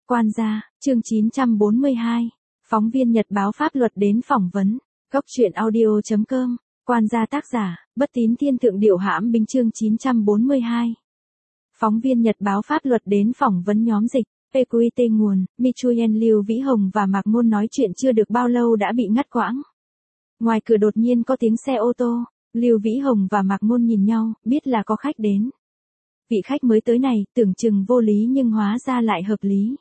Quan gia, chương 942. Phóng viên Nhật báo pháp luật đến phỏng vấn. Góc truyện audio.com. Quan gia tác giả, Bất Tín Thiên Thượng Điệu Hãm Binh chương 942. Phóng viên Nhật báo pháp luật đến phỏng vấn nhóm dịch. PQT nguồn, Michuyen Lưu Vĩ Hồng và Mạc Ngôn nói chuyện chưa được bao lâu đã bị ngắt quãng. Ngoài cửa đột nhiên có tiếng xe ô tô, Lưu Vĩ Hồng và Mạc Ngôn nhìn nhau, biết là có khách đến. Vị khách mới tới này, tưởng chừng vô lý nhưng hóa ra lại hợp lý.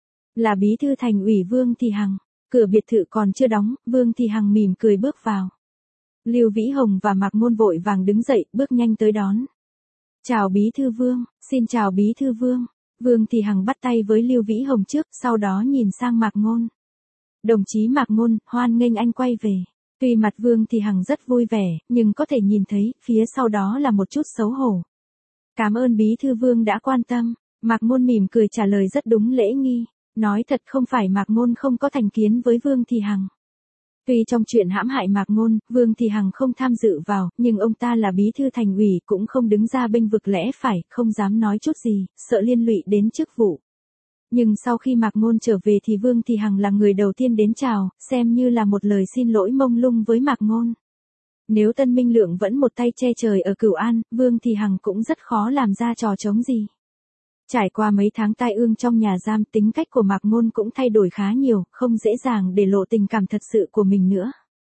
Là bí thư thành ủy Vương Thị Hằng. Cửa biệt thự còn chưa đóng, Vương Thị Hằng mỉm cười bước vào. Lưu Vĩ Hồng và Mạc Ngôn vội vàng đứng dậy, bước nhanh tới đón. Chào bí thư Vương, xin chào bí thư Vương. Vương Thị Hằng bắt tay với Lưu Vĩ Hồng trước, sau đó nhìn sang Mạc Ngôn. Đồng chí Mạc Ngôn, hoan nghênh anh quay về. Tuy mặt Vương Thị Hằng rất vui vẻ, nhưng có thể nhìn thấy, phía sau đó là một chút xấu hổ. Cảm ơn bí thư Vương đã quan tâm. Mạc Ngôn mỉm cười trả lời rất đúng lễ nghi. Nói thật không phải Mạc Ngôn không có thành kiến với Vương Thị Hằng. Tuy trong chuyện hãm hại Mạc Ngôn, Vương Thị Hằng không tham dự vào, nhưng ông ta là bí thư thành ủy cũng không đứng ra bênh vực lẽ phải, không dám nói chút gì, sợ liên lụy đến chức vụ. Nhưng sau khi Mạc Ngôn trở về thì Vương Thị Hằng là người đầu tiên đến chào, xem như là một lời xin lỗi mông lung với Mạc Ngôn. Nếu Tân Minh Lượng vẫn một tay che trời ở Cửu An, Vương Thị Hằng cũng rất khó làm ra trò trống gì. Trải qua mấy tháng tai ương trong nhà giam, tính cách của Mạc Ngôn cũng thay đổi khá nhiều, không dễ dàng để lộ tình cảm thật sự của mình nữa.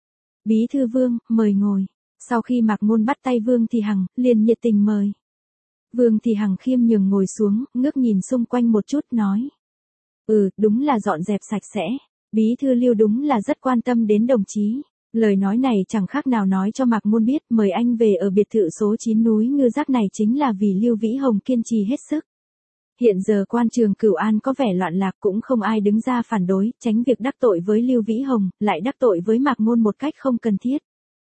Bí thư Vương, mời ngồi. Sau khi Mạc Ngôn bắt tay Vương Thị Hằng, liền nhiệt tình mời. Vương Thị Hằng khiêm nhường ngồi xuống, ngước nhìn xung quanh một chút nói. Đúng là dọn dẹp sạch sẽ. Bí thư Lưu đúng là rất quan tâm đến đồng chí. Lời nói này chẳng khác nào nói cho Mạc Ngôn biết mời anh về ở biệt thự số 9 núi Ngư Giác này chính là vì Lưu Vĩ Hồng kiên trì hết sức. Hiện giờ quan trường Cửu An có vẻ loạn lạc cũng không ai đứng ra phản đối, tránh việc đắc tội với Lưu Vĩ Hồng, lại đắc tội với Mạc Ngôn một cách không cần thiết.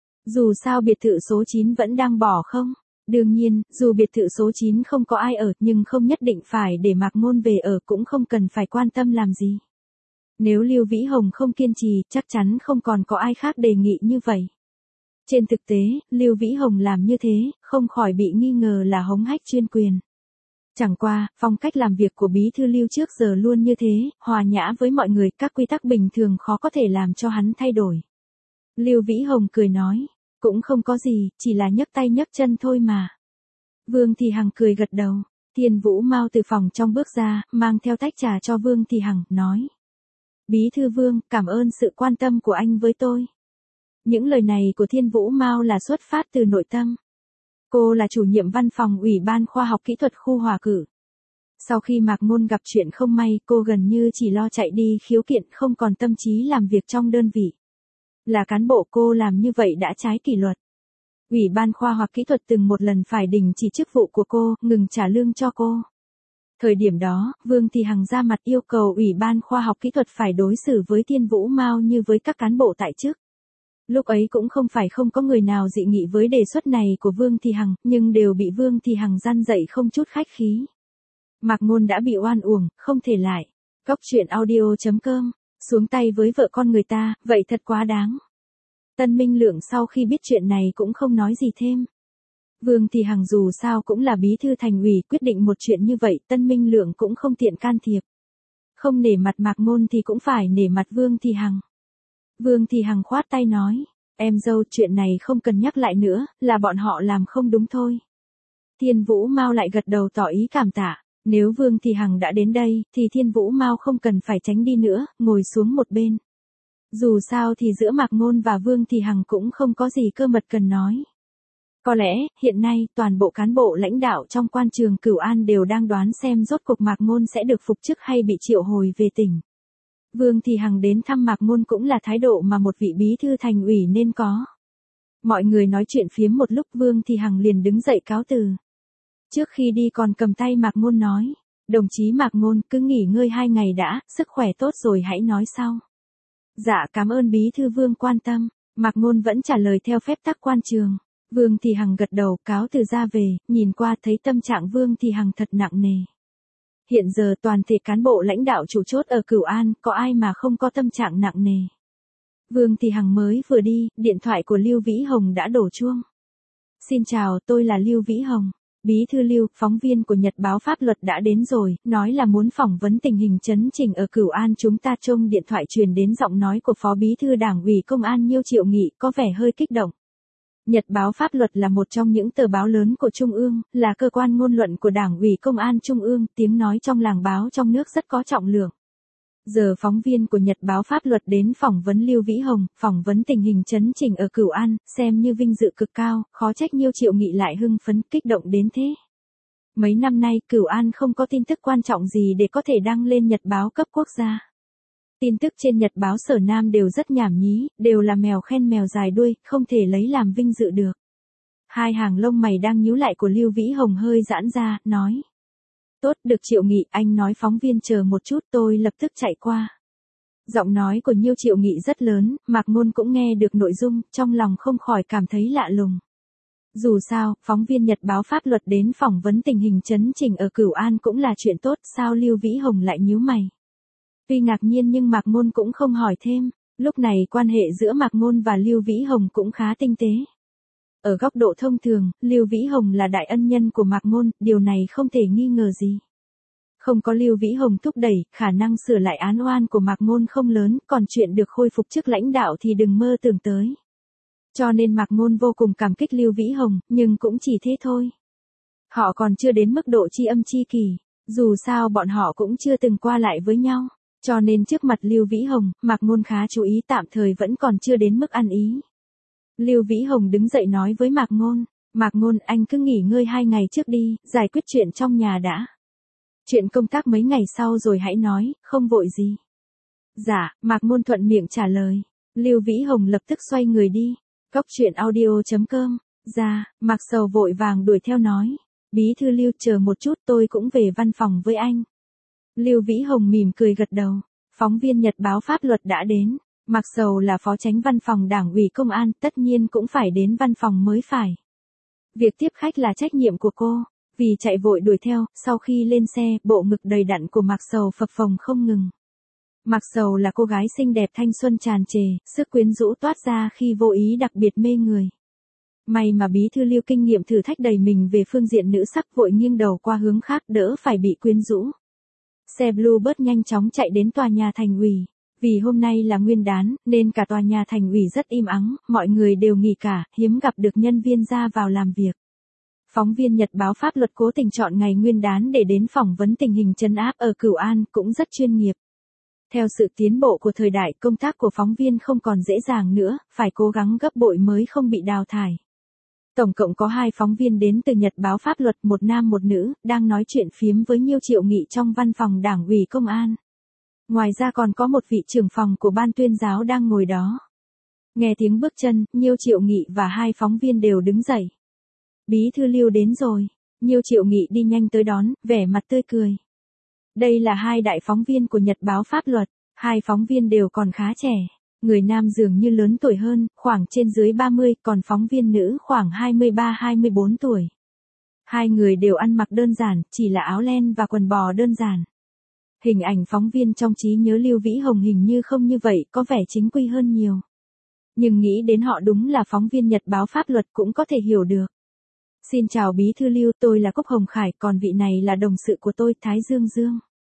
Dù sao biệt thự số 9 vẫn đang bỏ không? Đương nhiên, dù biệt thự số 9 không có ai ở nhưng không nhất định phải để Mạc Ngôn về ở cũng không cần phải quan tâm làm gì. Nếu Lưu Vĩ Hồng không kiên trì, chắc chắn không còn có ai khác đề nghị như vậy. Trên thực tế, Lưu Vĩ Hồng làm như thế, không khỏi bị nghi ngờ là hống hách chuyên quyền. Chẳng qua, phong cách làm việc của bí thư Lưu trước giờ luôn như thế, hòa nhã với mọi người, các quy tắc bình thường khó có thể làm cho hắn thay đổi. Lưu Vĩ Hồng cười nói, cũng không có gì, chỉ là nhấc tay nhấc chân thôi mà. Vương Thị Hằng cười gật đầu. Thiên Vũ Mao từ phòng trong bước ra, mang theo tách trà cho Vương Thị Hằng, nói. Bí thư Vương, cảm ơn sự quan tâm của anh với tôi. Những lời này của Thiên Vũ Mao là xuất phát từ nội tâm. Cô là chủ nhiệm văn phòng Ủy ban Khoa học Kỹ thuật khu Hòa Cử. Sau khi Mạc Ngôn gặp chuyện không may, cô gần như chỉ lo chạy đi khiếu kiện, không còn tâm trí làm việc trong đơn vị. Là cán bộ cô làm như vậy đã trái kỷ luật. Ủy ban Khoa học Kỹ thuật từng một lần phải đình chỉ chức vụ của cô, ngừng trả lương cho cô. Thời điểm đó, Vương Thị Hằng ra mặt yêu cầu Ủy ban Khoa học Kỹ thuật phải đối xử với Thiên Vũ Mao như với các cán bộ tại chức. Lúc ấy cũng không phải không có người nào dị nghị với đề xuất này của Vương Thị Hằng, nhưng đều bị Vương Thị Hằng gian dạy không chút khách khí. Mạc Ngôn đã bị oan uổng, không thể lại. Góc truyện audio.com, xuống tay với vợ con người ta, vậy thật quá đáng. Tân Minh Lượng sau khi biết chuyện này cũng không nói gì thêm. Vương Thị Hằng dù sao cũng là bí thư thành ủy, quyết định một chuyện như vậy, Tân Minh Lượng cũng không tiện can thiệp. Không nể mặt Mạc Ngôn thì cũng phải nể mặt Vương Thị Hằng. Vương Thị Hằng khoát tay nói, em dâu, chuyện này không cần nhắc lại nữa, là bọn họ làm không đúng thôi. Thiên Vũ Mao lại gật đầu tỏ ý cảm tạ. Nếu Vương Thị Hằng đã đến đây, thì Thiên Vũ Mao không cần phải tránh đi nữa, ngồi xuống một bên. Dù sao thì giữa Mạc Ngôn và Vương Thị Hằng cũng không có gì cơ mật cần nói. Có lẽ, hiện nay, toàn bộ cán bộ lãnh đạo trong quan trường Cửu An đều đang đoán xem rốt cuộc Mạc Ngôn sẽ được phục chức hay bị triệu hồi về tỉnh. Vương Thị Hằng đến thăm Mạc Ngôn cũng là thái độ mà một vị bí thư thành ủy nên có. Mọi người nói chuyện phiếm một lúc, Vương Thị Hằng liền đứng dậy cáo từ. Trước khi đi còn cầm tay Mạc Ngôn nói, đồng chí Mạc Ngôn cứ nghỉ ngơi 2 ngày đã, sức khỏe tốt rồi hãy nói sau. Dạ cảm ơn bí thư Vương quan tâm. Mạc Ngôn vẫn trả lời theo phép tắc quan trường. Vương Thị Hằng gật đầu cáo từ ra về, nhìn qua thấy tâm trạng Vương Thị Hằng thật nặng nề. Hiện giờ toàn thể cán bộ lãnh đạo chủ chốt ở Cửu An, có ai mà không có tâm trạng nặng nề. Vương Thị Hằng mới vừa đi, điện thoại của Lưu Vĩ Hồng đã đổ chuông. Xin chào, tôi là Lưu Vĩ Hồng. Bí thư Lưu, phóng viên của Nhật báo Pháp luật đã đến rồi, nói là muốn phỏng vấn tình hình chấn chỉnh ở Cửu An. Chúng ta trông điện thoại truyền đến giọng nói của Phó Bí thư Đảng ủy Công an Nhiêu Triệu Nghị, có vẻ hơi kích động. Nhật báo Pháp luật là một trong những tờ báo lớn của Trung ương, là cơ quan ngôn luận của Đảng ủy Công an Trung ương, tiếng nói trong làng báo trong nước rất có trọng lượng. Giờ phóng viên của Nhật báo Pháp luật đến phỏng vấn Lưu Vĩ Hồng, phỏng vấn tình hình chấn chỉnh ở Cửu An, xem như vinh dự cực cao, khó trách Nhiêu Triệu Nghị lại hưng phấn, kích động đến thế. Mấy năm nay, Cửu An không có tin tức quan trọng gì để có thể đăng lên nhật báo cấp quốc gia. Tin tức trên nhật báo Sở Nam đều rất nhảm nhí, đều là mèo khen mèo dài đuôi, không thể lấy làm vinh dự được. Hai hàng lông mày đang nhíu lại của Lưu Vĩ Hồng hơi giãn ra, nói. Tốt, được Triệu Nghị, anh nói phóng viên chờ một chút, tôi lập tức chạy qua. Giọng nói của Nhiêu Triệu Nghị rất lớn, Mạc Ngôn cũng nghe được nội dung, trong lòng không khỏi cảm thấy lạ lùng. Dù sao, phóng viên Nhật báo Pháp luật đến phỏng vấn tình hình chấn chỉnh ở Cửu An cũng là chuyện tốt, sao Lưu Vĩ Hồng lại nhíu mày. Tuy ngạc nhiên nhưng Mạc Ngôn cũng không hỏi thêm, lúc này quan hệ giữa Mạc Ngôn và Lưu Vĩ Hồng cũng khá tinh tế. Ở góc độ thông thường, Lưu Vĩ Hồng là đại ân nhân của Mạc Ngôn, điều này không thể nghi ngờ gì. Không có Lưu Vĩ Hồng thúc đẩy, khả năng sửa lại án oan của Mạc Ngôn không lớn, còn chuyện được khôi phục chức lãnh đạo thì đừng mơ tưởng tới. Cho nên Mạc Ngôn vô cùng cảm kích Lưu Vĩ Hồng, nhưng cũng chỉ thế thôi. Họ còn chưa đến mức độ tri âm tri kỷ, dù sao bọn họ cũng chưa từng qua lại với nhau. Cho nên trước mặt Lưu Vĩ Hồng, Mạc Ngôn khá chú ý, tạm thời vẫn còn chưa đến mức ăn ý. Lưu Vĩ Hồng đứng dậy nói với Mạc Ngôn, Mạc Ngôn, anh cứ nghỉ ngơi 2 ngày trước đi, giải quyết chuyện trong nhà đã. Chuyện công tác mấy ngày sau rồi hãy nói, không vội gì. Dạ, Mạc Ngôn thuận miệng trả lời. Lưu Vĩ Hồng lập tức xoay người đi. Góc truyện audio.com. Dạ, Mạc Sầu vội vàng đuổi theo nói. Bí thư Lưu, chờ một chút, tôi cũng về văn phòng với anh. Lưu Vĩ Hồng mỉm cười gật đầu. Phóng viên Nhật báo Pháp luật đã đến. Mạc Sầu là phó chánh văn phòng Đảng ủy Công an, tất nhiên cũng phải đến văn phòng mới phải. Việc tiếp khách là trách nhiệm của cô. Vì chạy vội đuổi theo, sau khi lên xe, bộ ngực đầy đặn của Mạc Sầu phập phồng không ngừng. Mạc Sầu là cô gái xinh đẹp thanh xuân tràn trề, sức quyến rũ toát ra khi vô ý đặc biệt mê người. May mà bí thư Lưu kinh nghiệm thử thách đầy mình về phương diện nữ sắc, vội nghiêng đầu qua hướng khác đỡ phải bị quyến rũ. Xe Bluebird nhanh chóng chạy đến tòa nhà thành ủy. Vì hôm nay là nguyên đán, nên cả tòa nhà thành ủy rất im ắng, mọi người đều nghỉ cả, hiếm gặp được nhân viên ra vào làm việc. Phóng viên Nhật báo Pháp luật cố tình chọn ngày nguyên đán để đến phỏng vấn tình hình trấn áp ở Cửu An, cũng rất chuyên nghiệp. Theo sự tiến bộ của thời đại, công tác của phóng viên không còn dễ dàng nữa, phải cố gắng gấp bội mới không bị đào thải. Tổng cộng có 2 phóng viên đến từ Nhật báo Pháp luật, một nam một nữ, đang nói chuyện phiếm với Nhiêu Triệu Nghị trong văn phòng Đảng ủy Công an. Ngoài ra còn có một vị trưởng phòng của ban tuyên giáo đang ngồi đó. Nghe tiếng bước chân, Nhiêu Triệu Nghị và 2 phóng viên đều đứng dậy. Bí thư Lưu đến rồi. Nhiêu Triệu Nghị đi nhanh tới đón, vẻ mặt tươi cười. Đây là 2 đại phóng viên của Nhật báo Pháp luật, 2 phóng viên đều còn khá trẻ. Người nam dường như lớn tuổi hơn, khoảng trên dưới 30, còn phóng viên nữ khoảng 23-24 tuổi. 2 người đều ăn mặc đơn giản, chỉ là áo len và quần bò đơn giản. Hình ảnh phóng viên trong trí nhớ Lưu Vĩ Hồng hình như không như vậy, có vẻ chính quy hơn nhiều. Nhưng nghĩ đến họ đúng là phóng viên Nhật báo Pháp luật cũng có thể hiểu được. Xin chào bí thư Lưu, tôi là Cúc Hồng Khải, còn vị này là đồng sự của tôi, Thái Dương Dương.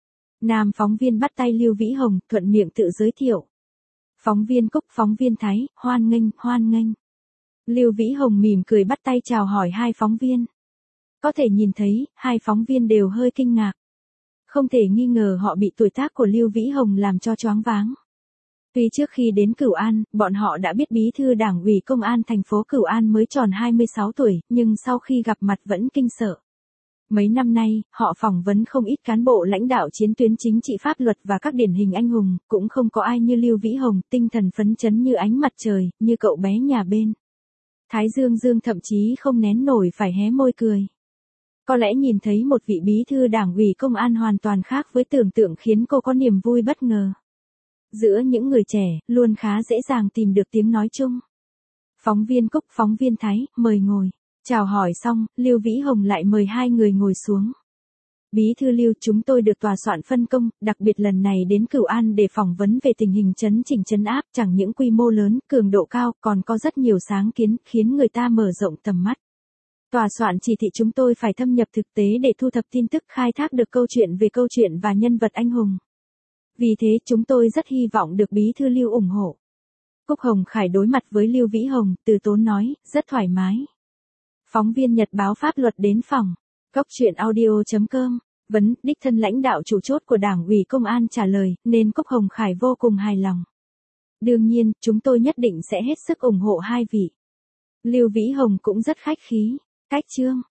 Nam phóng viên bắt tay Lưu Vĩ Hồng, thuận miệng tự giới thiệu. Phóng viên Cúc, phóng viên Thái, hoan nghênh, hoan nghênh. Lưu Vĩ Hồng mỉm cười bắt tay chào hỏi 2 phóng viên. Có thể nhìn thấy, 2 phóng viên đều hơi kinh ngạc. Không thể nghi ngờ họ bị tuổi tác của Lưu Vĩ Hồng làm cho choáng váng. Tuy trước khi đến Cửu An, bọn họ đã biết bí thư Đảng ủy Công an thành phố Cửu An mới tròn 26 tuổi, nhưng sau khi gặp mặt vẫn kinh sợ. Mấy năm nay, họ phỏng vấn không ít cán bộ lãnh đạo chiến tuyến chính trị pháp luật và các điển hình anh hùng, cũng không có ai như Lưu Vĩ Hồng, tinh thần phấn chấn như ánh mặt trời, như cậu bé nhà bên. Thái Dương Dương thậm chí không nén nổi phải hé môi cười. Có lẽ nhìn thấy một vị bí thư Đảng ủy Công an hoàn toàn khác với tưởng tượng khiến cô có niềm vui bất ngờ. Giữa những người trẻ, luôn khá dễ dàng tìm được tiếng nói chung. Phóng viên Cúc, phóng viên Thái, mời ngồi. Chào hỏi xong, Lưu Vĩ Hồng lại mời 2 người ngồi xuống. Bí thư Lưu, chúng tôi được tòa soạn phân công, đặc biệt lần này đến Cửu An để phỏng vấn về tình hình chấn chỉnh trấn áp, chẳng những quy mô lớn, cường độ cao, còn có rất nhiều sáng kiến, khiến người ta mở rộng tầm mắt. Tòa soạn chỉ thị chúng tôi phải thâm nhập thực tế để thu thập tin tức khai thác được câu chuyện về câu chuyện và nhân vật anh hùng. Vì thế chúng tôi rất hy vọng được Bí thư Lưu ủng hộ. Cúc Hồng Khải đối mặt với Lưu Vĩ Hồng, từ tốn nói, rất thoải mái. Phóng viên Nhật báo pháp luật đến phòng. Cốc truyện audio.com. Vấn, đích thân lãnh đạo chủ chốt của Đảng ủy Công an trả lời, nên Cúc Hồng Khải vô cùng hài lòng. Đương nhiên, chúng tôi nhất định sẽ hết sức ủng hộ hai vị. Lưu Vĩ Hồng cũng rất khách khí. Cách chương.